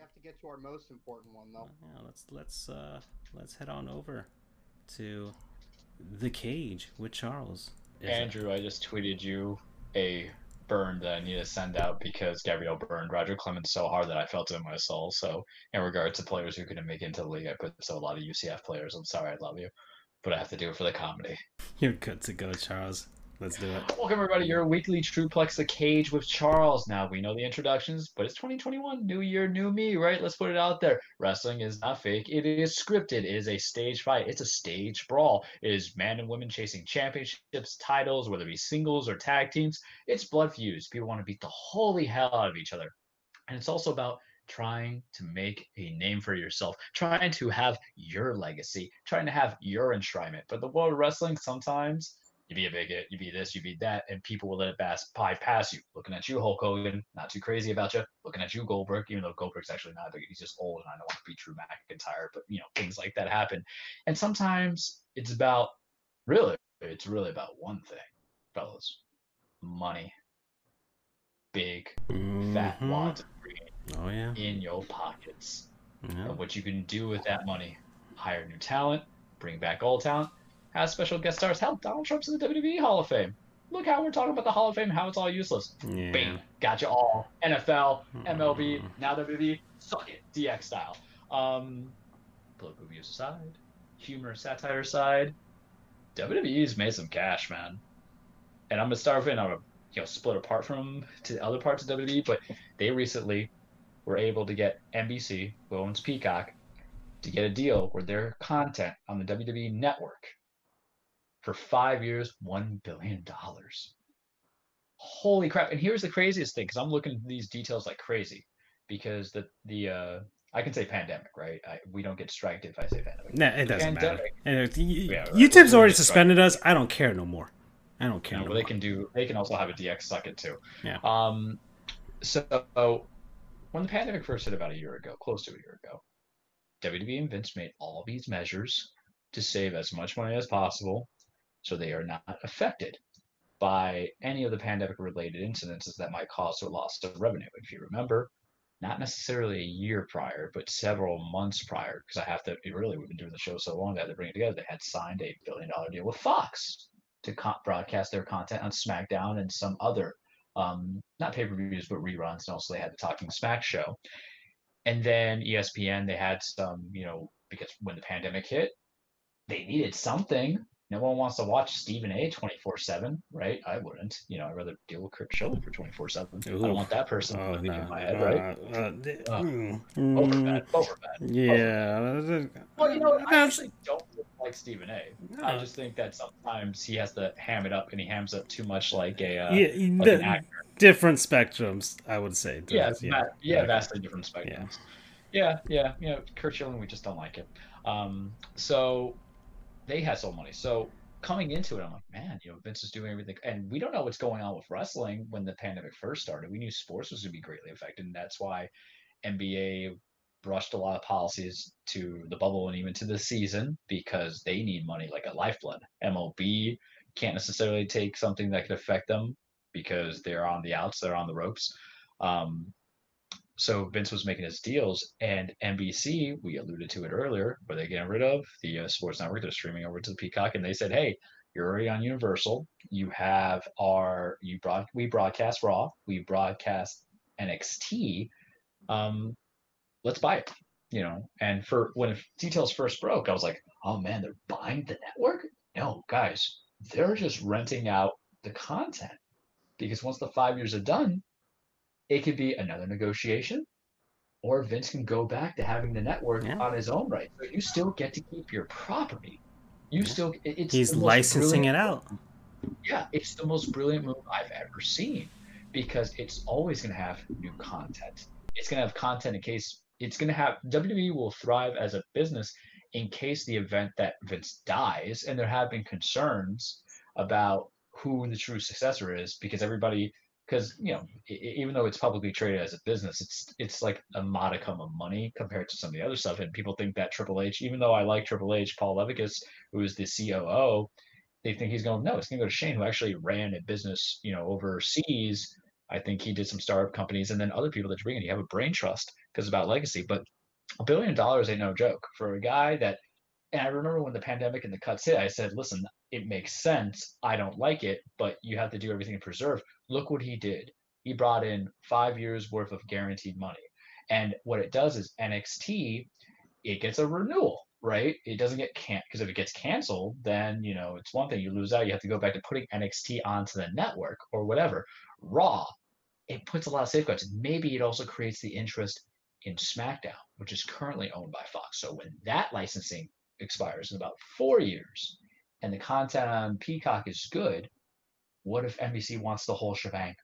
have to get to our most important one, though. Yeah, let's head on over to the cage with Charles. Is it? Andrew, I just tweeted you a burn that I need to send out because Gabriel burned Roger Clemens so hard that I felt it in my soul. So, in regard to players who couldn't make it into the league, I put so a lot of UCF players. I'm sorry, I love you, but I have to do it for the comedy. You're good to go, Charles. Let's do it. Welcome, everybody. Your weekly Truplex The Cage with Charles. Now, we know the introductions, but it's 2021. New year, new me, right? Let's put it out there. Wrestling is not fake. It is scripted. It is a stage fight. It's a stage brawl. It is man and women chasing championships, titles, whether it be singles or tag teams. It's blood feuds. People want to beat the holy hell out of each other. And it's also about trying to make a name for yourself, trying to have your legacy, trying to have your enshrinement. But the world of wrestling, sometimes you be a bigot, you be this, you be that, and people will let it bypass you. Looking at you, Hulk Hogan, not too crazy about you. Looking at you, Goldberg, even though Goldberg's actually not big, he's just old, and I don't want to be Drew McIntyre, but things like that happen. And sometimes it's really about one thing, fellas: money, big, fat Mm-hmm. wads of green Oh yeah. in your pockets. Yeah. And what you can do with that money: hire new talent, bring back old talent, have special guest stars. Hell, Donald Trump's in the WWE Hall of Fame. Look how we're talking about the Hall of Fame, how it's all useless. Yeah. Bam, got you all. NFL, MLB, Mm. now WWE, suck it, DX style. Political views aside, humor, satire aside, WWE's made some cash, man. And I'm gonna start with, I'm gonna split apart from to the other parts of WWE, but they recently were able to get NBC, who owns Peacock, to get a deal where their content on the WWE network for 5 years, $1 billion. Holy crap! And here's the craziest thing, because I'm looking at these details like crazy, because the I can say pandemic, right? We don't get striked if I say pandemic. Nah, it The doesn't matter. pandemic, And yeah, right. YouTube's We'll already get striked. suspended us. I don't care no more. I don't care no Well, they more. can do. They can also have a DX suck it too. Yeah. So when the pandemic first hit about a year ago, close to a year ago, WWE and Vince made all these measures to save as much money as possible so they are not affected by any of the pandemic related incidences that might cause a loss of revenue. If you remember, not necessarily a year prior, but several months prior, because I have to really, we've been doing the show so long, I had to bring it together. They had signed a $1 billion deal with Fox to broadcast their content on SmackDown and some other, not pay per views, but reruns. And also, they had the Talking Smack show. And then ESPN, they had some, because when the pandemic hit, they needed something. No one wants to watch Stephen A 24/7, right? I wouldn't. I'd rather deal with Kurt Schilling for 24/7. I don't Ooh. want that person Oh living in no. my head, right? Uh, over bad, over bad, over bad. Yeah. Well, I That's actually don't like Stephen A. I no. just think that sometimes he has to ham it up, and he hams up too much Yeah, like an the actor. different spectrums, I would say. Yeah, Yeah. yeah, Okay. vastly different Yeah. spectrums. Yeah, yeah, Kurt Schilling, we just don't like it. So they had so money. So coming into it, I'm like, man, Vince is doing everything, and we don't know what's going on with wrestling when the pandemic first started. We knew sports was going to be greatly affected, and that's why NBA brushed a lot of policies to the bubble and even to the season because they need money like a lifeblood. MLB can't necessarily take something that could affect them because they're on the outs, they're on the ropes. Um, so Vince was making his deals, and NBC, we alluded to it earlier, where they getting rid of the sports network. They're streaming over to the Peacock, and they said, "Hey, you're already on Universal. You have we broadcast Raw, we broadcast NXT. Um, let's buy it." And for when details first broke, I was like, "Oh man, they're buying the network? No, guys, they're just renting out the content because once the 5 years are done, it could be another negotiation." Or Vince can go back to having the network Yeah. on his own right. So you still get to keep your property. Yeah. It's He's the most licensing brilliant. it out. Yeah, it's the most brilliant move I've ever seen because it's always going to have new content. It's going to have content in case it's going to have WWE will thrive as a business in case the event that Vince dies, and there have been concerns about who the true successor is because everybody because even though it's publicly traded as a business, it's like a modicum of money compared to some of the other stuff, and people think that Triple H, even though I like Triple H, Paul Levickis, who is the COO, they think he's going, no, it's going to go to Shane, who actually ran a business, overseas. I think he did some startup companies, and then other people that you bring in. You have a brain trust because about legacy. But $1 billion ain't no joke for a guy that. And I remember when the pandemic and the cuts hit, I said, listen, it makes sense. I don't like it, but you have to do everything to preserve. Look what he did. He brought in 5 years worth of guaranteed money. And what it does is NXT, it gets a renewal, right? It doesn't get canceled, because if it gets canceled, then it's one thing, you lose out. You have to go back to putting NXT onto the network or whatever. Raw, it puts a lot of safeguards. Maybe it also creates the interest in SmackDown, which is currently owned by Fox. So when that licensing expires in about 4 years and the content on Peacock is good, what if NBC wants the whole shebang?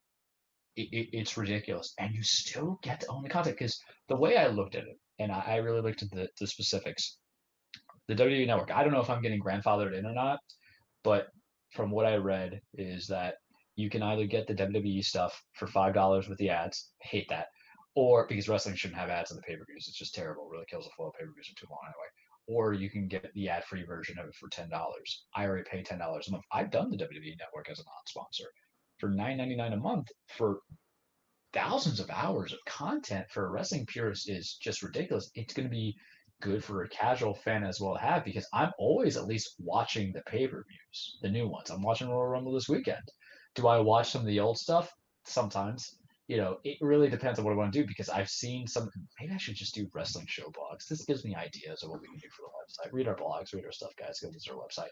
It's ridiculous. And you still get to own the content, because the way I looked at it, and I really looked at the specifics, the WWE Network, I don't know if I'm getting grandfathered in or not, but from what I read is that you can either get the WWE stuff for $5 with the ads, hate that, or because wrestling shouldn't have ads on the pay-per-views, it's just terrible, it really kills the flow of pay-per-views are too long anyway. Or you can get the ad-free version of it for $10. I already pay $10 a month. I've done the WWE Network as a non-sponsor for $9.99 a month for thousands of hours of content for a wrestling purist is just ridiculous. It's going to be good for a casual fan as well to have, because I'm always at least watching the pay-per-views, the new ones. I'm watching Royal Rumble this weekend. Do I watch some of the old stuff? Sometimes. It really depends on what I want to do, because I've seen some. Maybe I should just do wrestling show blogs. This gives me ideas of what we can do for the website. Read our blogs, read our stuff, guys. Go visit our website.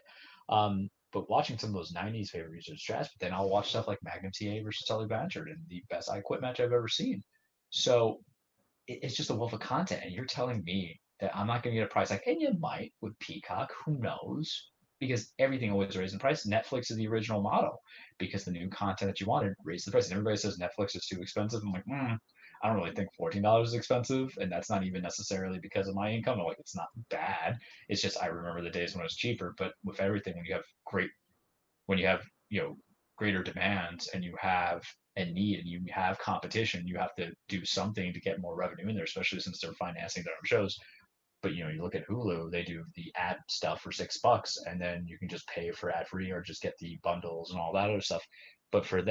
But watching some of those 90s pay-per-views is trash. But then I'll watch stuff like Magnum TA versus Tully Blanchard and the best I Quit match I've ever seen. So it's just a wealth of content. And you're telling me that I'm not going to get a price like, and you might with Peacock, who knows? Because everything always raises in price. Netflix is the original model, because the new content that you wanted raised the price. And everybody says Netflix is too expensive. I'm like, I don't really think $14 is expensive, and that's not even necessarily because of my income. I'm like, it's not bad. It's just I remember the days when it was cheaper. But with everything, when you have greater demands, and you have a need, and you have competition, you have to do something to get more revenue in there, especially since they're financing their own shows. But you look at Hulu, they do the ad stuff for $6, and then you can just pay for ad free or just get the bundles and all that other stuff. But for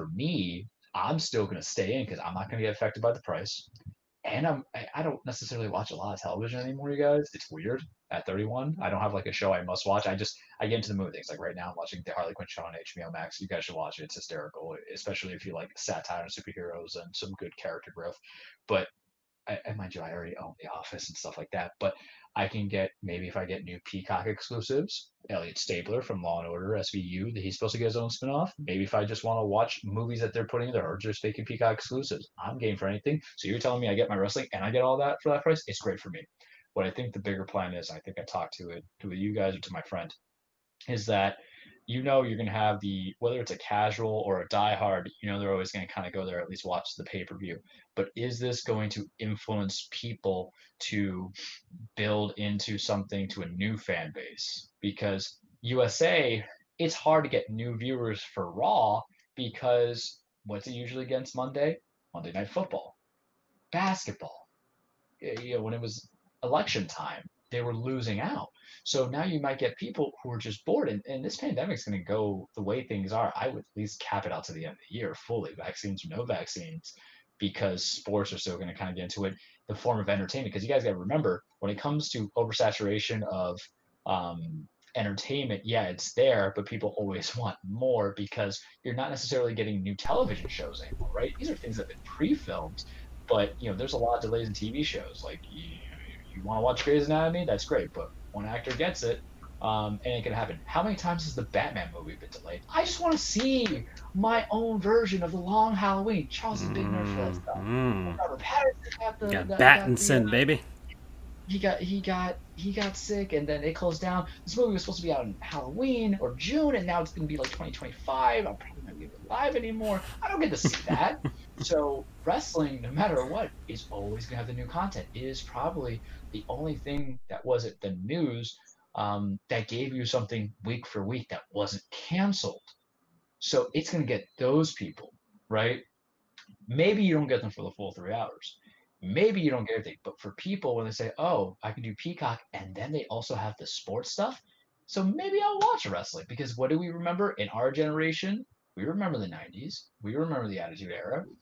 me, I'm still going to stay in, because I'm not going to get affected by the price. And I don't necessarily watch a lot of television anymore, you guys. It's weird. At 31, I don't have like a show I must watch. I get into the movie things. Like right now, I'm watching the Harley Quinn show on HBO Max. You guys should watch it. It's hysterical, especially if you like satire and superheroes and some good character growth. But mind you, I already own The Office and stuff like that. But I can get, maybe if I get new Peacock exclusives, Elliot Stabler from Law and Order SVU, that he's supposed to get his own spinoff. Maybe if I just want to watch movies that they're putting there, or just making Peacock exclusives, I'm game for anything. So you're telling me I get my wrestling and I get all that for that price? It's great for me. What I think the bigger plan is, I think I talked to you guys or to my friend, is that you're going to have whether it's a casual or a diehard, they're always going to kind of go there, at least watch the pay-per-view. But is this going to influence people to build into something, to a new fan base? Because USA, it's hard to get new viewers for Raw, because what's it usually against Monday? Monday Night Football, basketball. When it was election time, they were losing out. So now you might get people who are just bored, and this pandemic is going to go the way things are. I would at least cap it out to the end of the year fully, vaccines or no vaccines, because sports are still going to kind of get into it, the form of entertainment. Because you guys got to remember, when it comes to oversaturation of entertainment, yeah, it's there, but people always want more, because you're not necessarily getting new television shows anymore, right? These are things that have been pre-filmed, but there's a lot of delays in TV shows. Like you want to watch Grey's Anatomy, that's great, but one actor gets it, and it can happen. How many times has the Batman movie been delayed? I just want to see my own version of The Long Halloween. Charles is a big nerd for that stuff. Robert Pattinson got Battinson, baby. He got sick, and then it closed down. This movie was supposed to be out in Halloween or June, and now it's going to be like 2025. I'm probably not going to be alive anymore. I don't get to see that. So wrestling, no matter what, is always going to have the new content. It is probably the only thing that wasn't the news that gave you something week for week that wasn't canceled. So it's going to get those people, right? Maybe you don't get them for the full 3 hours. Maybe you don't get everything, but for people, when they say, oh, I can do Peacock, and then they also have the sports stuff, so maybe I'll watch wrestling. Because what do we remember in our generation? We remember the 90s. We remember the Attitude Era.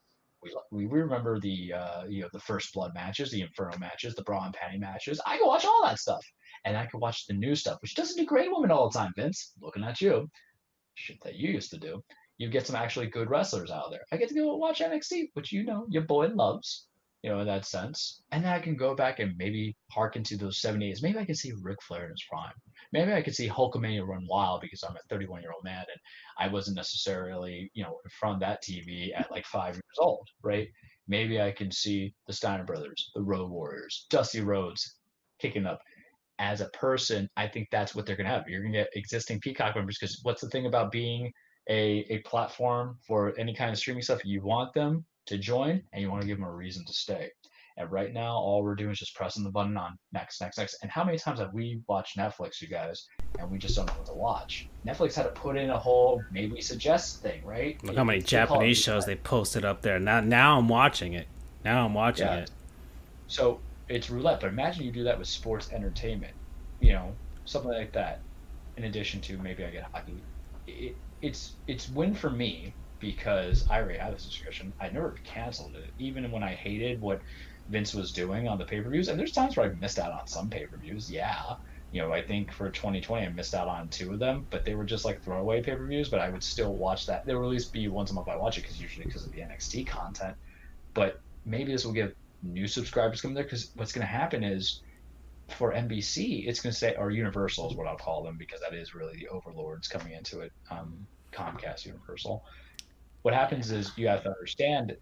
we remember the the First Blood matches, the Inferno matches, the Bra and Panty matches. I can watch all that stuff, and I can watch the new stuff, which doesn't degrade women all the time. Vince, looking at you, shit that you used to do. You get some actually good wrestlers out there. I get to go watch NXT, which your boy loves, in that sense. And then I can go back and maybe harken to those 70s. Maybe I can see Ric Flair in his prime. Maybe I could see Hulkamania run wild because I'm a 31-year-old man and I wasn't necessarily, in front of that TV at like 5 years old, right? Maybe I can see the Steiner Brothers, the Road Warriors, Dusty Rhodes kicking up. As a person, I think that's what they're going to have. You're going to get existing Peacock members because what's the thing about being a platform for any kind of streaming stuff? You want them to join and you want to give them a reason to stay. And right now, all we're doing is just pressing the button on next, next, next. And how many times have we watched Netflix, you guys, and we just don't know what to watch? Netflix had to put in a whole maybe suggest thing, right? Look how many Japanese shows they posted up there. Now I'm watching it. It. So it's roulette, but imagine you do that with sports entertainment, something like that. In addition to maybe I get hockey, it's win for me because I already had a subscription. I never canceled it, even when I hated what Vince was doing on the pay-per-views. And there's times where I missed out on some pay-per-views. Yeah, I think for 2020 I missed out on 2 of them, but they were just like throwaway pay-per-views. But I would still watch that. There will at least be once a month I watch it because of the NXT content. But maybe this will give new subscribers coming there because what's going to happen is for NBC, it's going to say, or Universal is what I'll call them because that is really the overlords coming into it, Comcast, Universal. What happens is you have to understand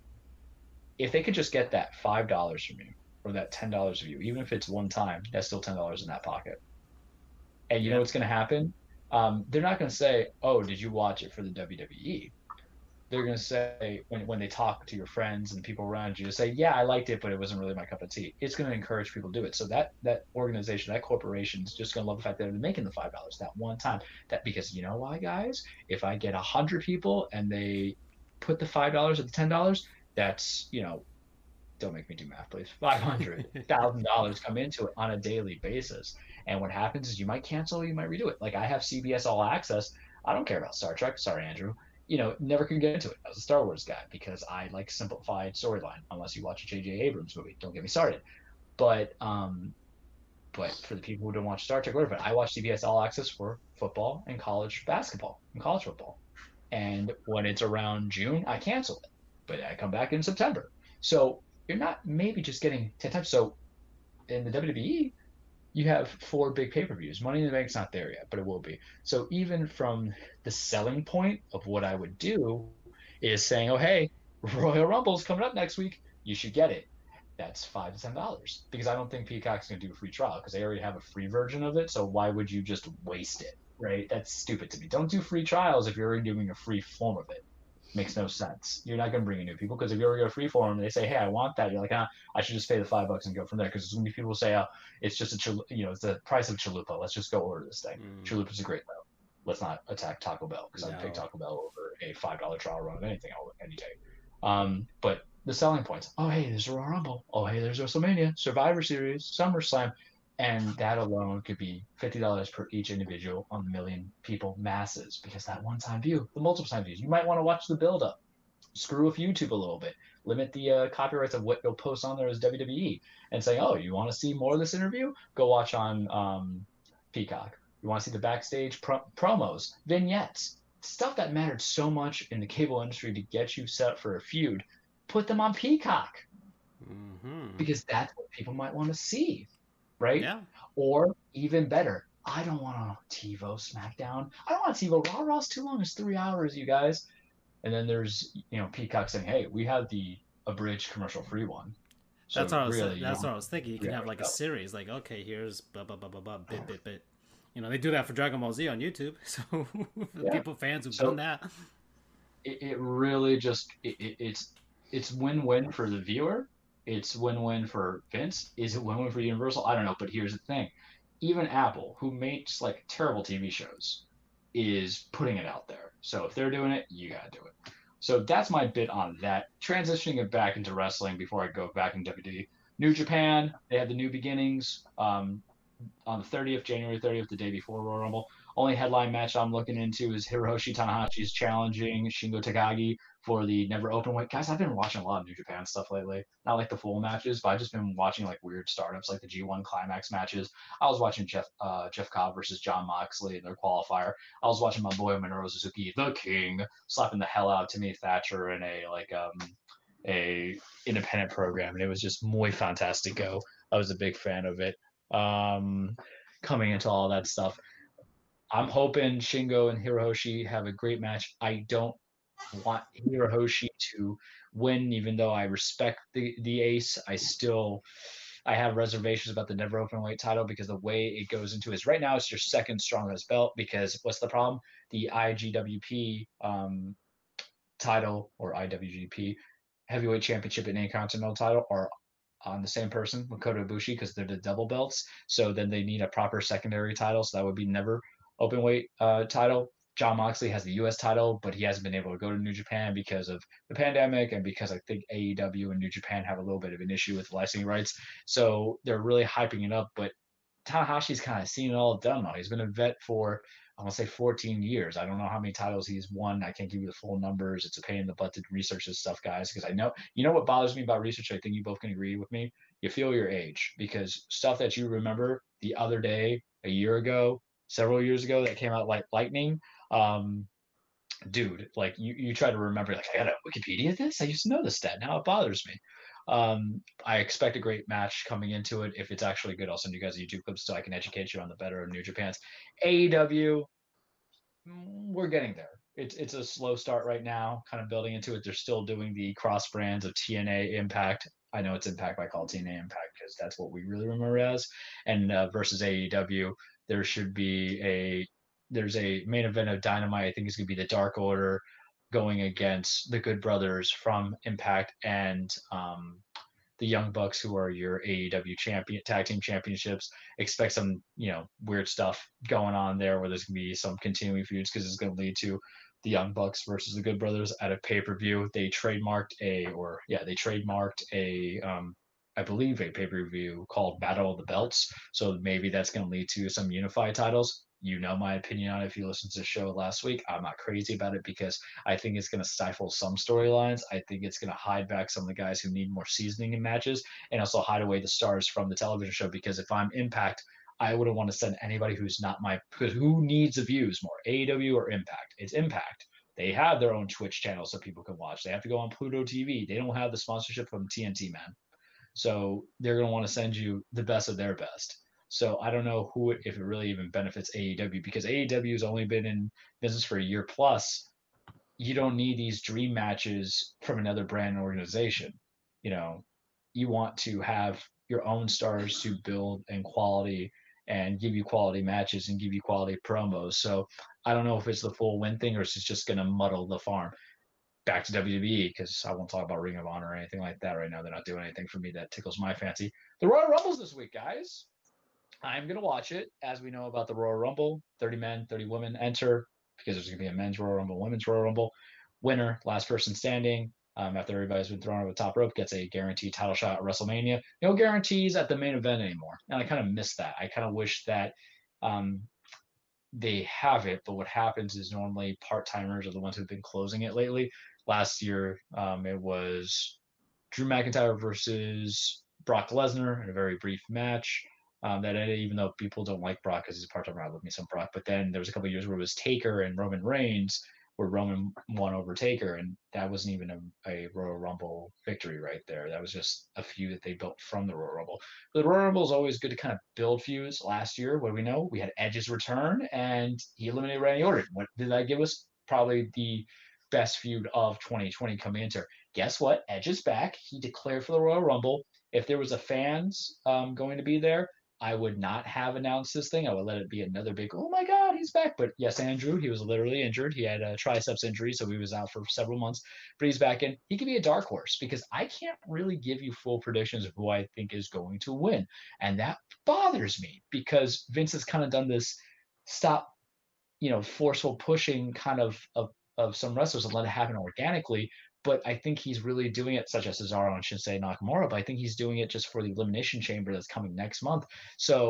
if they could just get that $5 from you or that $10 of you, even if it's one time, that's still $10 in that pocket. And you know what's going to happen? They're not going to say, oh, did you watch it for the WWE? They're going to say, when they talk to your friends and people around you, to say, yeah, I liked it, but it wasn't really my cup of tea. It's going to encourage people to do it. So that organization, that corporation is just going to love the fact that they're making the $5 that one time. Because you know why, guys? If I get 100 people and they put the $5 or the $10, that's, don't make me do math, please. $500,000 come into it on a daily basis. And what happens is you might cancel, you might redo it. Like I have CBS All Access. I don't care about Star Trek. Sorry, Andrew. Never could get into it. I was a Star Wars guy because I like simplified storyline, unless you watch a J.J. Abrams movie. Don't get me started. But for the people who don't watch Star Trek, whatever, I watch CBS All Access for football and college basketball and college football. And when it's around June, I cancel it. But I come back in September. So you're not maybe just getting 10 times. So in the WWE, you have 4 big pay-per-views. Money in the Bank's not there yet, but it will be. So even from the selling point of what I would do is saying, oh, hey, Royal Rumble's coming up next week. You should get it. That's $5 to $10 because I don't think Peacock's going to do a free trial because they already have a free version of it. So why would you just waste it, right? That's stupid to me. Don't do free trials if you're already doing a free form of it. Makes no sense. You're not going to bring in new people because if you already got a free form and they say, hey, I want that, you're like, I should just pay the $5 and go from there because there's going to be people who say, it's just it's the price of chalupa. Let's just go order this thing. Chalupa's a great though. Let's not attack Taco Bell because I'd pick Taco Bell over a $5 trial run of anything any day. But the selling points, oh, hey, there's a Royal Rumble. Oh, hey, there's WrestleMania, Survivor Series, SummerSlam. And that alone could be $50 per each individual on the million people masses because that one-time view, the multiple-time views. You might want to watch the build-up. Screw with YouTube a little bit. Limit the copyrights of what you'll post on there as WWE and say, oh, you want to see more of this interview? Go watch on Peacock. You want to see the backstage promos, vignettes, stuff that mattered so much in the cable industry to get you set up for a feud. Put them on Peacock because that's what people might want to see. Right? Yeah. Or even better, I don't want to TiVo SmackDown. I don't want to TiVo Raw. Raw's too long. It's 3 hours, you guys. And then there's Peacock saying, hey, we have the abridged commercial-free one. So that's what I was thinking. You can have like a series, like okay, here's blah blah blah blah blah bit. They do that for Dragon Ball Z on YouTube. So people fans who've done that. It really just it's win-win for the viewer. It's win-win for Vince. Is it win-win for Universal? I don't know. But here's the thing. Even Apple, who makes like terrible TV shows, is putting it out there. So if they're doing it, you got to do it. So that's my bit on that. Transitioning it back into wrestling before I go back in WWE. New Japan, they had the New Beginnings. on the 30th, January 30th, the day before Royal Rumble. Only headline match I'm looking into is Hiroshi Tanahashi's challenging Shingo Takagi for the Never Openweight. Guys, I've been watching a lot of New Japan stuff lately. Not like the full matches, but I've just been watching like weird startups, like the G1 Climax matches. I was watching Jeff Cobb versus Jon Moxley in their qualifier. I was watching my boy Minoru Suzuki, the King, slapping the hell out of Timmy Thatcher in a independent program, and it was just muy fantastico. I was a big fan of it. Coming into all that stuff, I'm hoping Shingo and Hiroshi have a great match. I don't want Hiroshi to win, even though I respect the ace. I have reservations about the never openweight title because the way it goes into is right now it's your second strongest belt. Because what's the problem? The IGWP title or IWGP heavyweight championship and Intercontinental title are on the same person with Kota Ibushi because they're the double belts. So then they need a proper secondary title. So that would be never openweight title. Jon Moxley has the U.S. title, but he hasn't been able to go to New Japan because of the pandemic and because I think AEW and New Japan have a little bit of an issue with licensing rights. So they're really hyping it up. But Tanahashi's kind of seen it all done now. He's been a vet for I want to say 14 years. I don't know how many titles he's won. I can't give you the full numbers. It's a pain in the butt to research this stuff, guys, because I know you know what bothers me about research. I think you both can agree with me. You feel your age because stuff that you remember the other day, a year ago, several years ago that came out like lightning. Dude, like you try to remember, like I gotta Wikipedia this. I used to know this stat. Now it bothers me. I expect a great match coming into it. If it's actually good, I'll send you guys a YouTube clip so I can educate you on the better of New Japan's. AEW, we're getting there. It's a slow start right now, kind of building into it. They're still doing the cross brands of TNA Impact. I know it's Impact, but I call it TNA Impact because that's what we really remember it as. And versus AEW, there should be there's a main event of Dynamite. I think it's gonna be the Dark Order going against the Good Brothers from Impact and the Young Bucks, who are your AEW champion tag team championships. Expect some weird stuff going on there where there's gonna be some continuing feuds because it's gonna lead to the Young Bucks versus the Good Brothers at a pay per view. They trademarked a I believe a pay per view called Battle of the Belts. So maybe that's going to lead to some unified titles. You know my opinion on it if you listened to the show last week. I'm not crazy about it because I think it's going to stifle some storylines. I think it's going to hide back some of the guys who need more seasoning in matches and also hide away the stars from the television show. Because if I'm Impact, I wouldn't want to send anybody who's not because who needs the views more, AEW or Impact? It's Impact. They have their own Twitch channel so people can watch. They have to go on Pluto TV. They don't have the sponsorship from TNT, man. So they're going to want to send you the best of their best. So I don't know if it really even benefits AEW because AEW has only been in business for a year plus. You don't need these dream matches from another brand organization. You want to have your own stars to build and quality and give you quality matches and give you quality promos. So I don't know if it's the full win thing or if it's just going to muddle the farm. Back to WWE because I won't talk about Ring of Honor or anything like that right now. They're not doing anything for me that tickles my fancy. The Royal Rumble's this week, guys. I'm going to watch it. As we know about the Royal Rumble, 30 men, 30 women enter because there's going to be a men's Royal Rumble, women's Royal Rumble. Winner, last person standing, after everybody's been thrown over the top rope, gets a guaranteed title shot at WrestleMania. No guarantees at the main event anymore. And I kind of miss that. I kind of wish that they have it, but what happens is normally part-timers are the ones who've been closing it lately. Last year, it was Drew McIntyre versus Brock Lesnar in a very brief match. That ended, even though people don't like Brock because he's a part-timer, I love me some Brock. But then there was a couple of years where it was Taker and Roman Reigns, where Roman won over Taker, and that wasn't even a Royal Rumble victory right there. That was just a feud that they built from the Royal Rumble. But the Royal Rumble is always good to kind of build feuds. Last year, what do we know? We had Edge's return, and he eliminated Randy Orton. What did that give us? Probably the best feud of 2020 coming into. Guess what? Edge is back. He declared for the Royal Rumble. If there was a fans going to be there, I would not have announced this thing. I would let it be another big, oh my God, he's back. But yes, Andrew, he was literally injured. He had a triceps injury, so he was out for several months. But he's back in. He could be a dark horse because I can't really give you full predictions of who I think is going to win. And that bothers me because Vince has kind of done this forceful pushing kind of some wrestlers and let it happen organically. But I think he's really doing it, such as Cesaro and Shinsuke Nakamura, but I think he's doing it just for the Elimination Chamber that's coming next month. So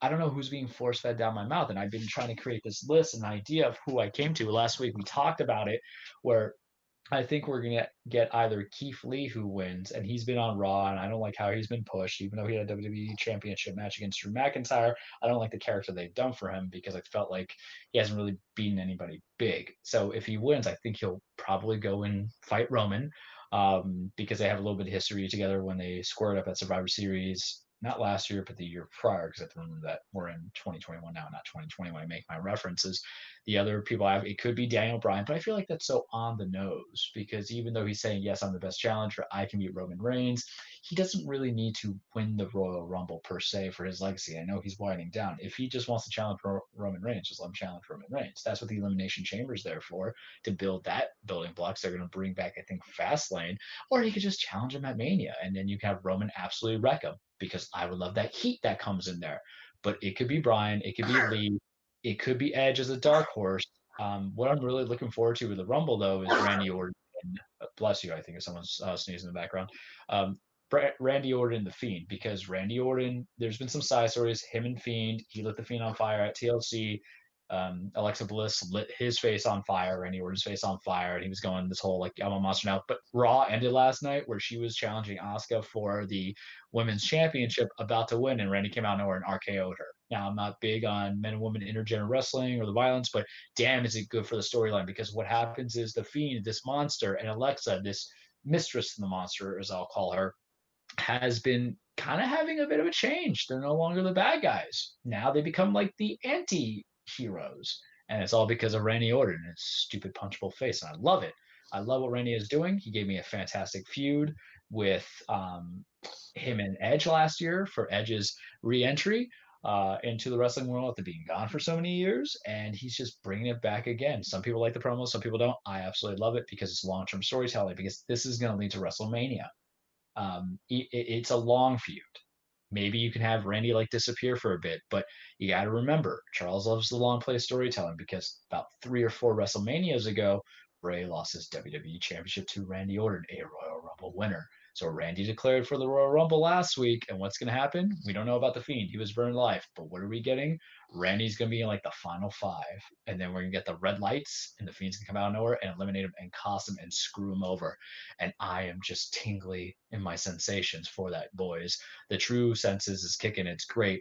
I don't know who's being force fed down my mouth. And I've been trying to create this list, an idea of who I came to. Last week we talked about it, where I think we're gonna get either Keith Lee who wins, and he's been on Raw, and I don't like how he's been pushed, even though he had a WWE Championship match against Drew McIntyre. I don't like the character they've done for him because I felt like he hasn't really beaten anybody big. So if he wins, I think he'll probably go and fight Roman, because they have a little bit of history together when they squared up at Survivor Series. Not last year, but the year prior, because I have to remember that we're in 2021 now, not 2020 when I make my references. The other people I have, it could be Daniel Bryan, but I feel like that's so on the nose because even though he's saying, yes, I'm the best challenger, I can beat Roman Reigns, he doesn't really need to win the Royal Rumble per se for his legacy. I know he's winding down. If he just wants to challenge Roman Reigns, just let him challenge Roman Reigns. That's what the Elimination Chamber is there for, to build that building blocks. They're going to bring back, I think, Fastlane, or he could just challenge him at Mania, and then you can have Roman absolutely wreck him because I would love that heat that comes in there. But it could be Bryan, it could be Lee, it could be Edge as a dark horse. What I'm really looking forward to with the Rumble, though, is Randy Orton. Bless you, I think if someone's sneezing in the background. Randy Orton and The Fiend, because Randy Orton, there's been some side stories, him and Fiend, he lit The Fiend on fire at TLC. Alexa Bliss lit his face on fire, Randy Orton's face on fire, and he was going this whole like I'm a monster now. But Raw ended last night where she was challenging Asuka for the women's championship, about to win, and Randy came out of nowhere and RKO'd her. Now I'm not big on men and women intergender wrestling or the violence, but damn, is it good for the storyline? Because what happens is the Fiend, this monster, and Alexa, this mistress of the monster, as I'll call her, has been kind of having a bit of a change. They're no longer the bad guys. Now they become like the anti-heroes. And it's all because of Randy Orton and his stupid punchable face. And I love it. I love what Randy is doing. He gave me a fantastic feud with him and Edge last year for Edge's re-entry into the wrestling world after being gone for so many years. And he's just bringing it back again. Some people like the promos, some people don't. I absolutely love it because it's long-term storytelling, because this is going to lead to WrestleMania. It's a long feud. Maybe you can have Randy like disappear for a bit, but you got to remember, Charles loves the long play storytelling, because about 3 or 4 WrestleManias ago, Bray lost his WWE Championship to Randy Orton, a Royal Rumble winner. So Randy declared for the Royal Rumble last week, and what's going to happen? We don't know about The Fiend. He was burned alive, but what are we getting? Randy's going to be in like the final 5, and then we're going to get the red lights, and The Fiend's going to come out of nowhere and eliminate him and cost him and screw him over. And I am just tingly in my sensations for that, boys. The true senses is kicking. It's great.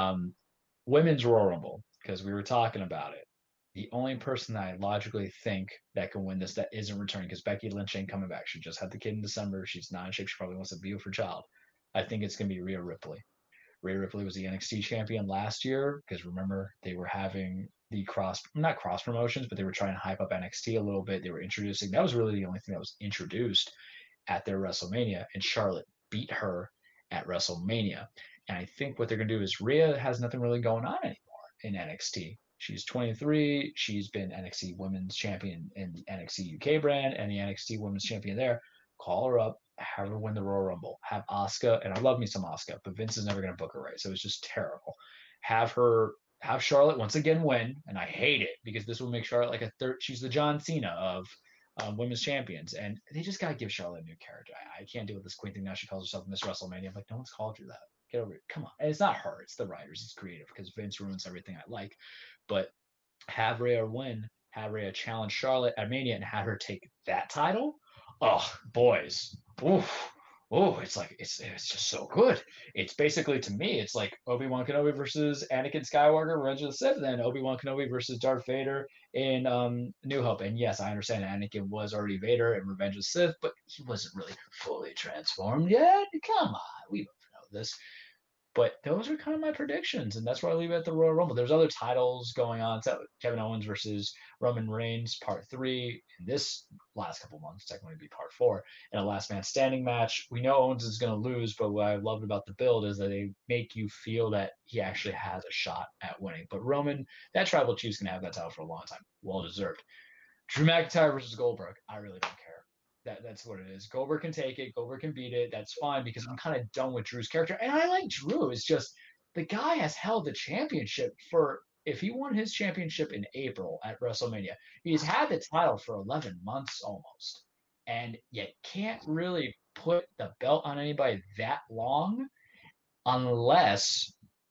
Women's Royal Rumble, because we were talking about it. The only person that I logically think that can win this that isn't returning, because Becky Lynch ain't coming back. She just had the kid in December. She's not in shape. She probably wants to be with her child. I think it's going to be Rhea Ripley. Rhea Ripley was the NXT champion last year, because remember, they were having the not cross promotions, but they were trying to hype up NXT a little bit. They were introducing, that was really the only thing that was introduced at their WrestleMania, and Charlotte beat her at WrestleMania. And I think what they're going to do is Rhea has nothing really going on anymore in NXT. She's 23. She's been NXT Women's Champion in the NXT UK brand and the NXT Women's Champion there. Call her up, have her win the Royal Rumble. Have Asuka, and I love me some Asuka, but Vince is never going to book her right, so it's just terrible. Have Charlotte once again win, and I hate it because this will make Charlotte like a third. She's the John Cena of women's champions, and they just gotta give Charlotte a new character. I can't deal with this queen thing now. She calls herself Miss WrestleMania. I'm like, no one's called you that. Get over it. Come on. And it's not her. It's the writers. It's creative, because Vince ruins everything I like. But have Rhea win, have Rhea challenge Charlotte at Mania, and have her take that title. Oh, boys. Oof. Oh, it's like it's just so good. It's basically, to me, it's like Obi-Wan Kenobi versus Anakin Skywalker, Revenge of the Sith, and then Obi-Wan Kenobi versus Darth Vader in New Hope. And yes, I understand Anakin was already Vader in Revenge of the Sith, but he wasn't really fully transformed yet. Come on, we both know this. But those are kind of my predictions, and that's where I leave it at the Royal Rumble. There's other titles going on. So Kevin Owens versus Roman Reigns, Part 3. In this last couple months, technically be Part 4. In a last man standing match. We know Owens is going to lose, but what I loved about the build is that they make you feel that he actually has a shot at winning. But Roman, that tribal chief's going to have that title for a long time. Well deserved. Drew McIntyre versus Goldberg. I really don't care. That's what it is. Goldberg can take it. Goldberg can beat it. That's fine, because I'm kind of done with Drew's character. And I like Drew. It's just the guy has held the championship for, if he won his championship in April at WrestleMania, he's had the title for 11 months almost. And you can't really put the belt on anybody that long unless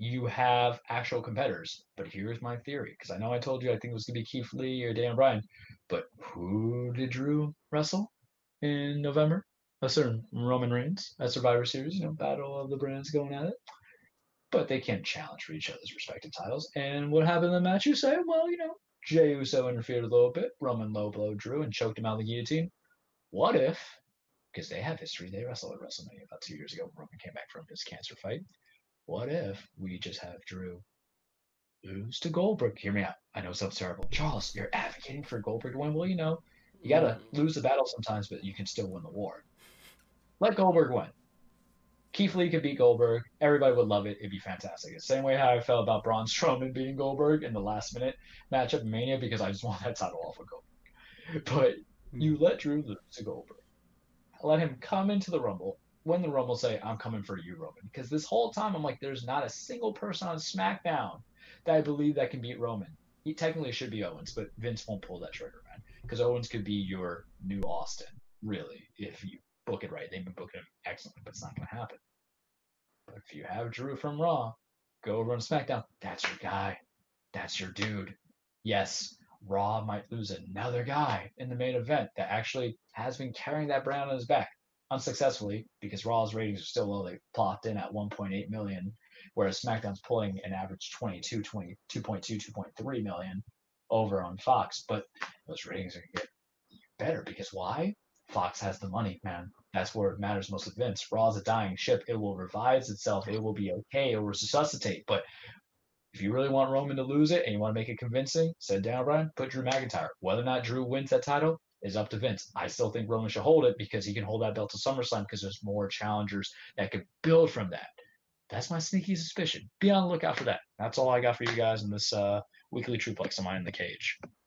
you have actual competitors. But here's my theory, because I know I told you I think it was going to be Keith Lee or Dan Bryan, but who did Drew wrestle in November? A certain Roman Reigns at Survivor Series, Battle of the Brands going at it. But they can't challenge for each other's respective titles. And what happened in the match? You say, well, Jey Uso interfered a little bit. Roman low blow Drew and choked him out of the guillotine. What if, because they have history, they wrestled at WrestleMania about 2 years ago when Roman came back from his cancer fight. What if we just have Drew lose to Goldberg? Hear me out. I know it sounds terrible. Charles, you're advocating for Goldberg to win. Well, you got to lose the battle sometimes, but you can still win the war. Let Goldberg win. Keith Lee could beat Goldberg. Everybody would love it. It'd be fantastic. The same way how I felt about Braun Strowman beating Goldberg in the last minute matchup in Mania, because I just want that title off of Goldberg. But you let Drew lose to Goldberg. Let him come into the Rumble. Win the Rumble, say, I'm coming for you, Roman. Because this whole time, I'm like, there's not a single person on SmackDown that I believe that can beat Roman. He technically should be Owens, but Vince won't pull that trigger, man. Because Owens could be your new Austin, really, if you book it right. They've been booking him excellently, but it's not going to happen. But if you have Drew from Raw, go over on SmackDown. That's your guy. That's your dude. Yes, Raw might lose another guy in the main event that actually has been carrying that brand on his back unsuccessfully, because Raw's ratings are still low. They plopped in at 1.8 million, whereas SmackDown's pulling an average 2.2, 2.3 million over on Fox. But those ratings are going to get better, because why? Fox has the money, man. That's where it matters most with Vince. Raw's a dying ship. It will revive itself. It will be okay. It will resuscitate. But if you really want Roman to lose it and you want to make it convincing, said Dan Bryan, put Drew McIntyre. Whether or not Drew wins that title is up to Vince. I still think Roman should hold it, because he can hold that belt to SummerSlam, because there's more challengers that could build from that. That's my sneaky suspicion. Be on the lookout for that. That's all I got for you guys in this weekly Truplex on Mind in the Cage.